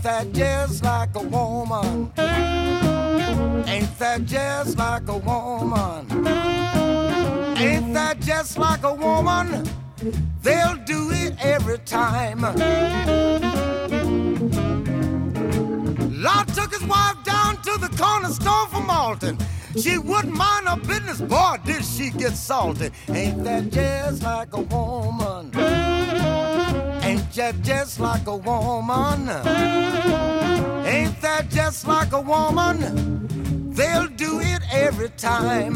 that just like a woman? Ain't that just like a woman? Ain't that just like a woman? They'll do it every time. Lord took his wife down to the corner store for Malton. She wouldn't mind her business, boy, did she get salty. Ain't that just like a woman? Ain't that just like a woman? Ain't that just like a woman? They'll do it every time.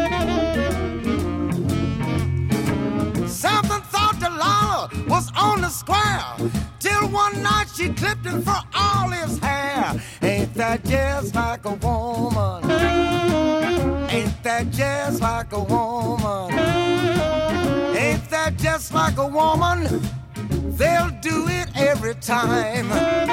Something thought Delilah was on the square, till one night she clipped him for all his hair. Ain't that just like a woman? Ain't that just like a woman? Ain't that just like a woman? They'll do it every time.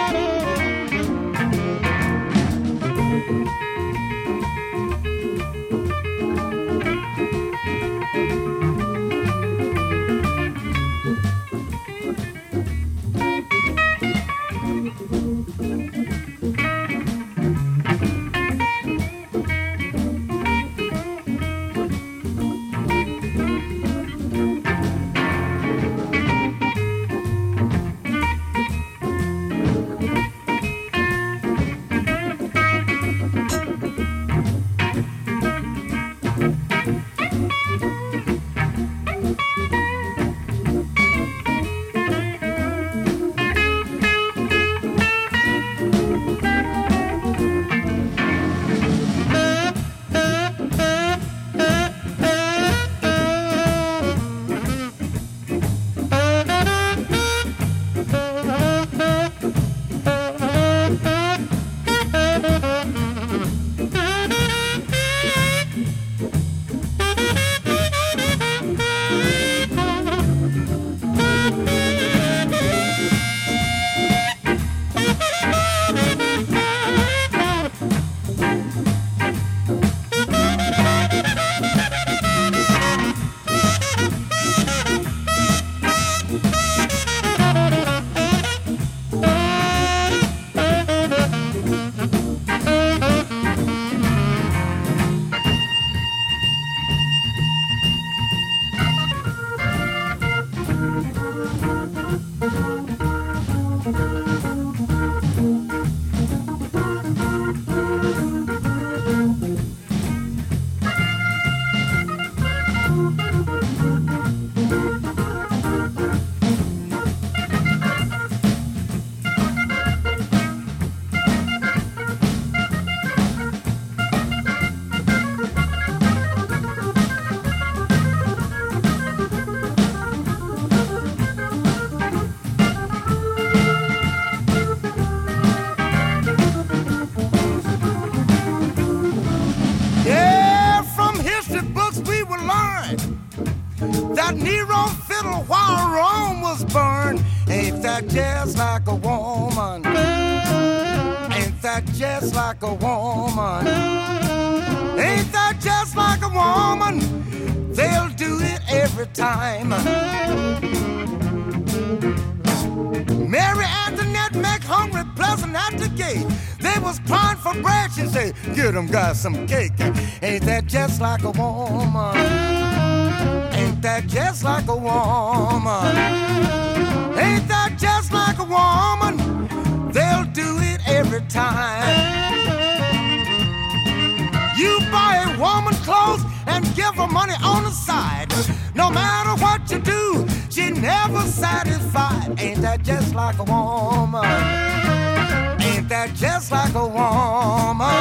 That Nero fiddle while Rome was burned. Ain't that just like a woman? Ain't that just like a woman? Ain't that just like a woman? They'll do it every time. Mary Antoinette make hungry pleasant at the gate. They was crying for bread. She say, "Get them guys some cake." Ain't that just like a woman? Ain't that just like a woman? Ain't that just like a woman? They'll do it every time. You buy a woman clothes and give her money on the side. No matter what you do, she never satisfied. Ain't that just like a woman? Ain't that just like a woman?